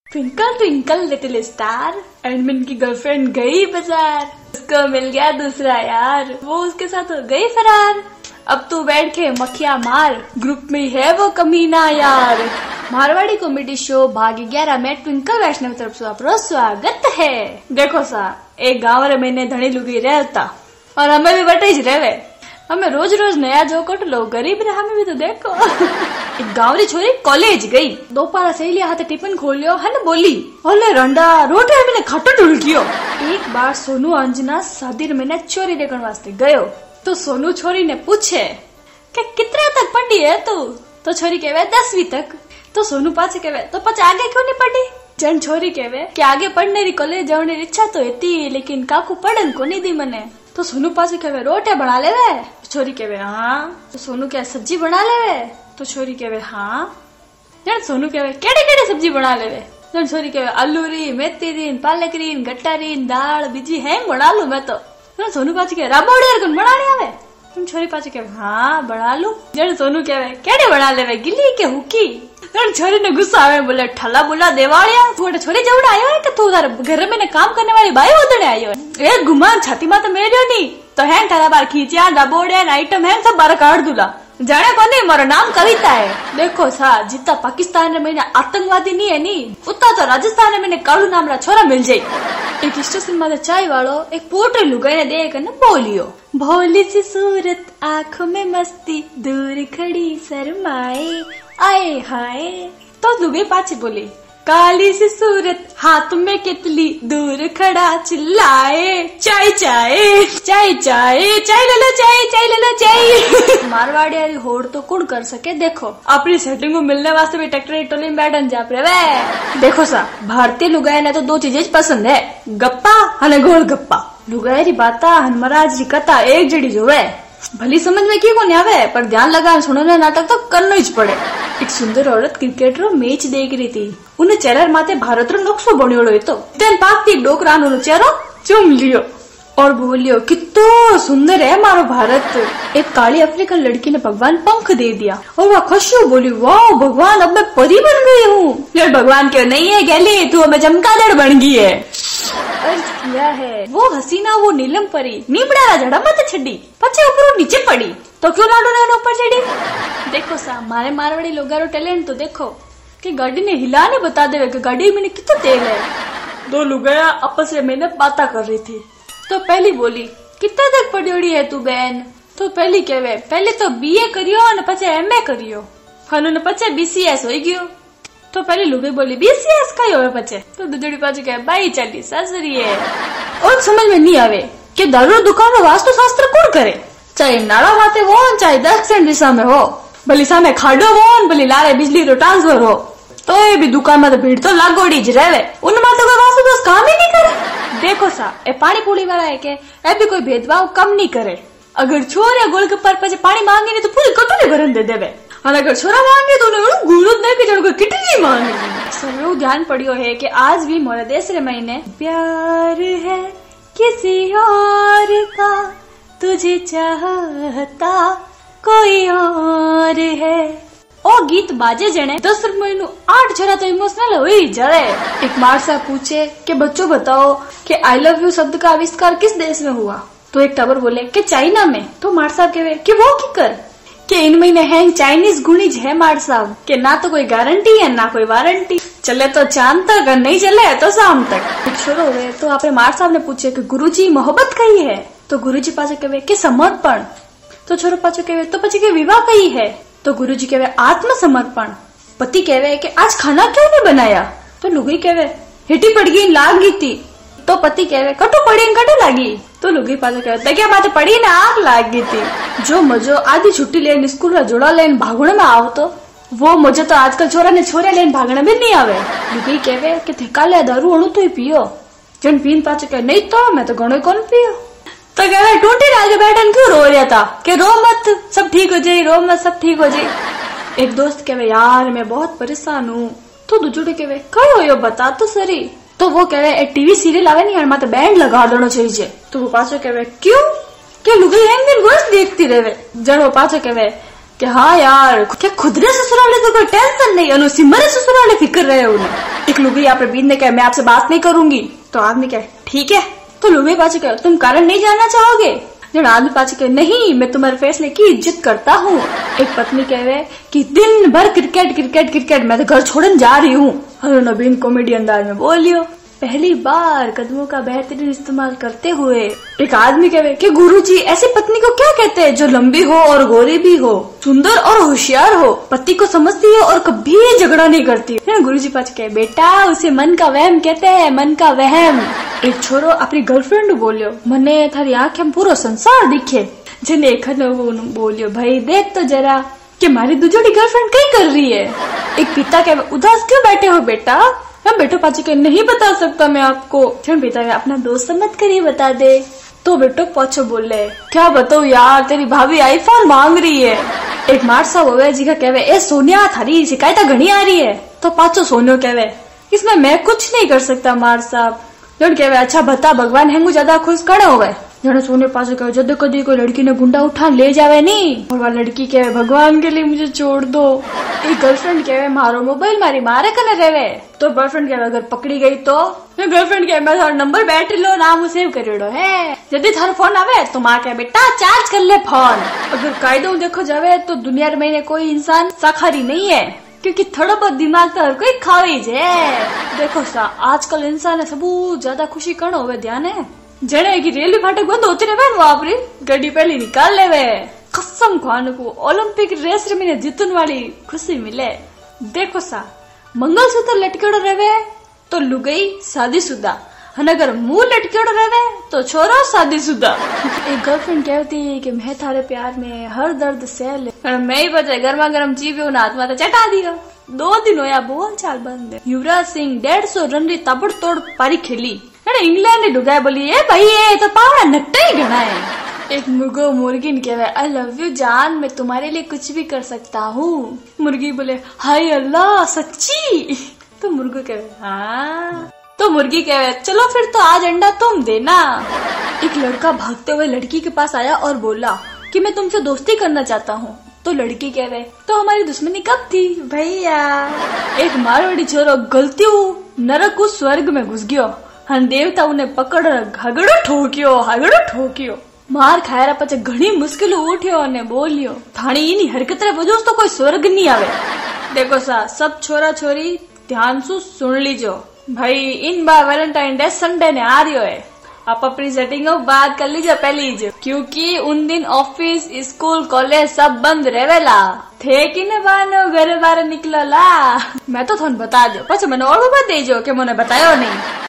Twinkle twinkle little star, admin की girlfriend गई बाजार, उसको मिल गया दूसरा यार, वो उसके साथ हो गई फरार। अब तू बैठ के मक्खिया मार, ग्रुप में है वो कमीना यार। मारवाड़ी कॉमेडी शो भाग 11 में ट्विंकल वैष्णव तरफ से आपका स्वागत है। देखो सा, एक गाँव रे मैंने धनी लुगी रहता और हमें भी बटे ही रहे। हमें रोज रोज नया जो कट लो, गरीब रहा हमें भी तो देखो। एक गाँव री छोरी कॉलेज गई, दोपहर सहेलिया हाथे टिफिन खोलियो है न बोली, ओले रंडा रोटी मैंने खाटो ढूंढियो। एक बार सोनू अंजना शादी में चोरी देखने वास्ते गयो, तो सोनू छोरी ने पूछे कि कितने तक पढ़ी है तू? तो छोरी कहवे 10वीं तक। तो सोनू पाछे कहवे तो पछ आगे क्यों नहीं पढ़ी? जन छोरी कहवे कि आगे पढ़ने री कॉलेज जाने री इच्छा तो थी, लेकिन काकू पढ़न को नहीं दी मने। तो सोनू पाछे कहवे रोटी बना लेवे। छोरी कहवे हाँ। तो सोनू क्या सब्जी बना लेवे? तो छोरी कहवे हाँ। जन सोनू कहवे केड़ी केड़ी सब्जी बना लेवे? जन छोरी कहवे आलू री, मेथी री, पालक री, गट्टा री, दाल बीजी है बना लू मैं तो। सोनू पाछे कहे राबोड़ी कौन बनाने आवे? तुम छोरी पाछे कहे हाँ बना लू। जन सोनू कहवे केड़े बना लेवे, गिल्ली के हुकी? जन छोरी ने गुस्सा आवे, बोले ठला बुला देवाड़िया, तू छोरी जवड़ा आयो है कि तू घर में काम करने वाली बाई उधर आयो है? ए गुमान छाती में तो मेरे नहीं तो है थारा बार खींचिया राबोड़िया आइटम है सब बार काट दूला। जाने को नहीं, मारो नाम कविता है। देखो सा, जितना पाकिस्तान में मैंने आतंकवादी नहीं है नी, उतना तो राजस्थान में मैंने कालू नाम रा छोरा मिल जाये। एक स्टेशन में चाय वालो एक पोटे लुगाई ने देख न बोलियो, भोली सी सूरत आंखों में मस्ती, दूर खड़ी शर्माए आए हाय। तो लुगाई पाछे बोली काली सी सूरत हाथ में कितली, दूर खड़ा चिल्लाए चाय चाय चाय चाय चाय ले लो चाय चाय ले लो चाय। मारवाड़ी होड़ तो कौन कर सके? देखो अपनी सेटिंग को मिलने वास्ते भी ट्रैक्टर टोली में बैठन जा वे। देखो सा, भारतीय लुगाई ने तो दो चीजें पसंद है, गप्पा और गोल गप्पा। लुगाई री बाता हनुमराज री कथा एक जड़ी जो है, भली समझ में क्यों नहीं आवे, पर ध्यान लगा सुनने नाटक तो करना ही पड़े। एक सुंदर औरत क्रिकेट रो मैच देख रही थी, उन्हें चेहरा माथे भारत रो नक्शो बनियोड़ो है। तो तेन पाकती डोकरा नो चेहरो चूम लियो और बोलियो कितो सुंदर है मारो भारत। एक काली अफ्रीकन लड़की ने भगवान पंख दे दिया और वह खुशी बोली वाह भगवान अब मैं परी बन गई हूँ। भगवान क्यों नहीं है गैली, तू अब चमगादड़ बन गई है। अर्ज किया है वो हसीना वो नीलम परी, नीबड़ा जड़ा मत छड़ी, पछे ऊपर नीचे पड़ी तो क्यों लाडो ने ऊपर चढ़ी। देखो सा, मारे मारवाड़ी लोगारो टैलेंट तो देखो कि गाड़ी ने हिलाने बता देवे कि गाड़ी में कितना तेल है। दो लुगाया आपस में मैंने बातें कर रही थी, तो पहली बोली कितना तक पढ़ी है तू बहन? तो पहली कहवे पहले तो बीए करियो और पचे एमए करियो, फनु ने पचे बीसीएस हो गयो। तो पहले लुगाई बोली बीसीएस का ही हो पचे। तो दूसरी पाछे कहे भाई चली ससरी है। और समझ में नहीं आवे कि दारू दुकान रो वास्तु शास्त्र कौन करे, चाहे नाड़ा माथे वो चाहे दक्षिण दिशा में हो, भली सामे खाडो वो भली लारे बिजली रो ट्रांसफर हो, तो ये भी दुकान में तो भीड़ तो लागोड़ी ज रहे, उनमें तो कोई वास्तु दोष काम ही नहीं करे। देखो सा, ए पानी पूरी वाला है के ए भी कोई भेदभाव कम नहीं करे। अगर छोरा गोलगप्पा पर पानी मांगे नहीं तो पूरी कटोरी भरन दे देवे, और अगर छोरा मांगे तो उन्हें गुरुद नहीं कि कोई कितनी मांगे। सब ध्यान पड़ियो है कि आज भी मोरे देश रे महीने प्यार है किसी और का, तुझे चाहता कोई और है। ओ गीत बाजे जने 10 महीनों 8 जरा तो इमोशनल हो ही जाए। एक मार साहब पूछे कि बच्चों बताओ कि आई लव यू शब्द का आविष्कार किस देश में हुआ? तो एक टावर बोले कि चाइना में। तो मार साहब कहे कि वो की कर कि इन महीने है चाइनीज गुणीज है मार साहब के ना तो कोई गारंटी है ना कोई वारंटी, चले तो चांद तक नहीं चले तो शाम तक। शुरू हो गए तो आपने मार साहब ने पूछे कि गुरुजी मोहब्बत कही है? तो गुरुजी पाछे कहे कि समर्पण। तो छोरो पाछे कहे तो पछी के विवाह कही है? तो गुरुजी कहे आत्मसमर्पण। पति कहे कि आज खाना क्यों नहीं बनाया? तो लुगाई कहे हिटी पड़ गई लाग गई थी। तो पति कहे कटो पड़ी कटो लागी। तो लुगाई पाछे कहे क्या बात पड़ी ना आग लाग गई थी। जो मजो आधी छुट्टी लेन स्कूल रा जोड़ा लेन भागने में आओ तो वो मुझे तो आजकल छोरा ने छोरे लेन भागने में नहीं आवे। लुगाई कहे कि थका ले दारू अणु तो ही पियो। जन पीन पाछे कहे नहीं तो मैं तो घणो कौन पियो। तो कहे टूटी आगे बैठन क्यों रो रहा था कि रो मत सब ठीक हो जाये, रो मत सब ठीक हो जाये। एक दोस्त कहे यार मैं बहुत परेशान हूँ। तो दूसरे कहे कहीं हो यो बता तो सरी। तो वो कहे एक टीवी सीरियल आवे नहीं माते बैंड लगा देना चाहिए। तो वो पाछो कहे क्यों? क्या लुगाई एक दिन रोज देखती रहे। जन वो पाछो कहे कि हाँ यार क्या खुदरे ससुराले तो कोई टेंशन नहीं, अनु सिमरे ससुराले फिक्र रहे उन्हें। एक लुगाई यहाँ प्रवीण ने कहा मैं आपसे बात नहीं करूंगी, तो आदमी कहे ठीक है। तो लुगाई पाछे कहे तुम कारण नहीं जानना चाहोगे? जब आदमी पाछे कहे नहीं मैं तुम्हारे फैसले की इज्जत करता हूँ। एक पत्नी कहे कि दिन भर क्रिकेट क्रिकेट क्रिकेट, मैं तो घर छोड़ने जा रही हूँ। नवीन कॉमेडी अंदाज में बोलियो पहली बार कदमों का बेहतरीन इस्तेमाल करते हुए। एक आदमी कहे कि गुरुजी ऐसी पत्नी को क्या कहते हैं जो लंबी हो और गोरी भी हो, सुंदर और होशियार हो, पति को समझती हो और कभी झगड़ा नहीं करती। गुरुजी पास कहे बेटा उसे मन का वहम कहते हैं, मन का वहम। एक छोरो अपनी गर्लफ्रेंड बोलियो मने थारी आंखें में पूरा संसार दिखे। जने एक बोलियो भाई देख तो जरा कि मारी दूसरी गर्लफ्रेंड कहीं कर रही है। एक पिता कहे उदास क्यों बैठे हो बेटा? हम बेटो पाची के नहीं बता सकता मैं आपको। पिता अपना दोस्त मत करिए बता दे। तो बेटो पाचो बोले क्या बताओ यार तेरी भाभी आईफोन मांग रही है। एक मार साहब हो जी का कहवे ए सोनिया थारी शिकायत घनी आ रही है। तो पाचो सोनियो कहवे इसमें मैं कुछ नहीं कर सकता मार साहब। जन कहवे अच्छा बता भगवान हेंगू ज्यादा खुश कड़े हो गए। जने सोने पास कहे जब कभी कोई लड़की ने गुंडा उठा ले जावे नहीं, और वह लड़की कहे भगवान के लिए मुझे छोड़ दो। एक गर्लफ्रेंड कहे मारो मोबाइल मारी मारे कने रेवे। तो गर्लफ्रेंड कहे अगर पकड़ी गई तो गर्लफ्रेंड कहे मैं थारो नंबर बैटरी लो नाम सेव करेडो है, यदि थारो फोन आवे तो माँ कहे बेटा चार्ज कर ले फोन। अगर कायदो देखो जावे तो दुनिया में कोई इंसान शाकाहारी नहीं है, क्योंकि थोड़ा बहुत दिमाग तो हर कोई खावे है। देखो सा आजकल इंसान सबू ज्यादा खुशी कण होवे ध्यान है जने की रेलवे फाटक बंद होते रहे वापरी गाड़ी पहले निकाल लेवे। कसम खान को ओलंपिक रेस में जीतने वाली खुशी मिले। देखो सा मंगलसूत्र लटकेड़ो रहे तो लुगाई शादीशुदा, अगर मुंह लटकेड़ो रहे तो छोरा शादीशुदा। एक गर्लफ्रेंड कहती कि मैं थारे प्यार में हर दर्द सह ले, मैं ही बचे गर्मा गर्म चीपियो ना हाथ माथे चटा दिया। 2 दिन होया बोल चाल बंद है। युवराज सिंह 150 रन री ताबड़तोड़ पारी खेली। इंग्लैंड ने डुगाए बोली ए भाई ये तो पावड़ा नट्टा ही घना है। एक मुर्गो मुर्गी ने कहे आई लव यू जान मैं तुम्हारे लिए कुछ भी कर सकता हूँ। मुर्गी बोले हाय अल्लाह सच्ची? तो मुर्गो कहे हाँ। तो मुर्गी कहे चलो फिर तो आज अंडा तुम देना। एक लड़का भागते हुए लड़की के पास आया और बोला कि मैं तुमसे दोस्ती करना चाहता हूँ। तो लड़की कह रहे तो हमारी दुश्मनी कब थी भैया? एक मारवाड़ी छोरो गलती नरक स्वर्ग में घुस गयो। हन देवता उन्हें पकड़ हगड़ो ठोकियो। मार खाया पचे घनी मुश्किल उठ्यो ने बोलियो थानी इनी हरकत रे वजह तो कोई स्वर्ग नहीं आवे। देखो सा सब छोरा छोरी ध्यान से सुन लीजो भाई इन बार वैलेंटाइन डे संडे ने आ रही है, आप अपनी सेटिंग बात कर लीजिए पहले, क्योंकि उन दिन ऑफिस स्कूल कॉलेज सब बंद रहेला थे कि न बानो घर बार निकलला। मैं तो थोन बता दो पछ मैंने और बता दीजो कि मैंने बतायो नहीं।